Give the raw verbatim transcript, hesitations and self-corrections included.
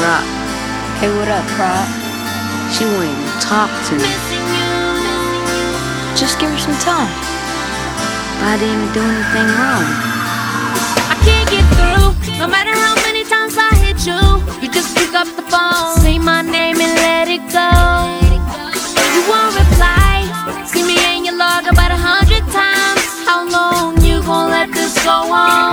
up. Hey, what up, Prop? She won't even talk to me. Just give her some time. I didn't even do anything wrong. I can't get through, no matter how many times I hit you. You just pick up the phone, say my name and let it go. You won't reply, see me in your log about a hundred times. How long you gon' let this go on?